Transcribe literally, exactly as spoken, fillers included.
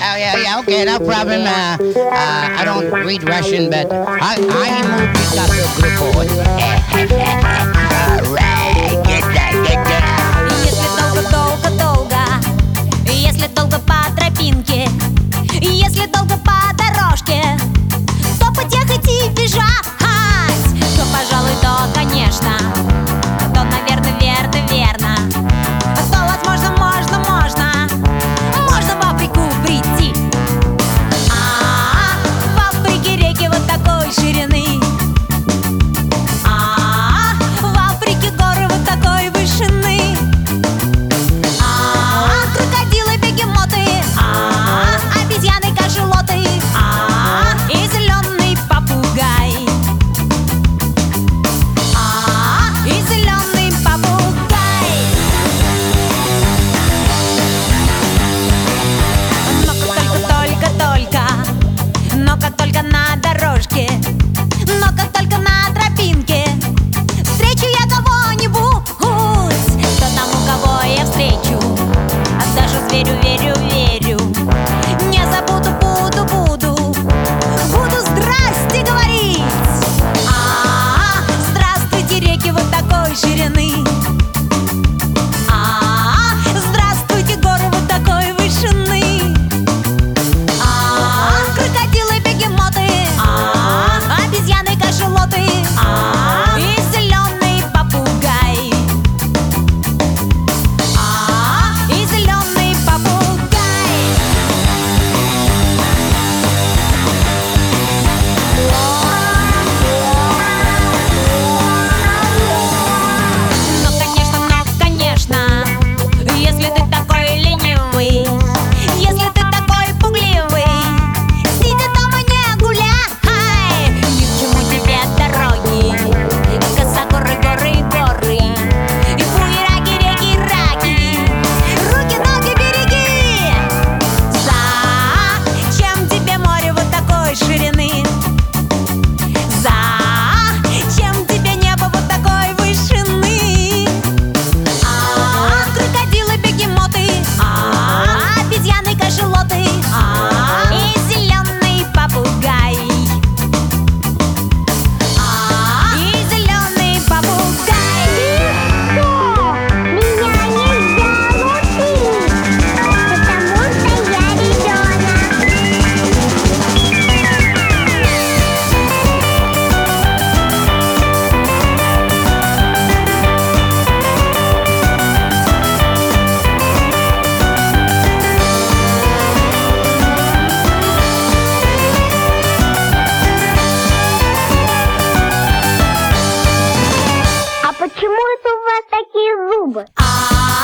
yeah, yeah, yeah. Okay, no problem. Uh, uh, I don't read Russian, but I, I moved to группу. Alright, get that, get that. Если долго-долго-долго, если долго по тропинке, если долго по дорожке, то потехать и бежать, то, пожалуй, то, конечно, то, наверное, верно, верно, то, возможно, можно, можно, можно в Африку прийти. А, в Африке реки вот такой ширины, а, в Африке горы вот такой вышины, а, крокодилы, бегемоты, а, обезьяны, кашалоты, а, и зеленый попугай, а, и зеленый попугай. Но как только, только, только, но как только на дорожке, но как только на тропинке встречу я кого-нибудь, то тому, кого я встречу, а даже зверю верю, верю, не забуду, буду, буду, буду здрасте говорить. А, здравствуйте, реки вот такой ширины, а, здравствуйте, горы вот такой вышины, а, крокодилы, бегемоты, а, обезьяны, кашалоты, а, и зеленый попугай, а, и зеленый попугай. Но, конечно, но, конечно, если ты такой ленивый, если ты такой пугливый, сиди дома, не гуляй, ни к чему тебе дороги, коса, горы, горы, горы, и буераки, реки, раки, руки, ноги береги. Зачем тебе море вот такой ширины? Зачем тебе небо вот такой вышины? А, крокодилы, бегемоты, а, обезьяны, кашалоты, а, и зеленый попугай, а, и зеленый попугай. Меня нельзя лупить, потому что я ребенок. А почему это у вас такие зубы? А,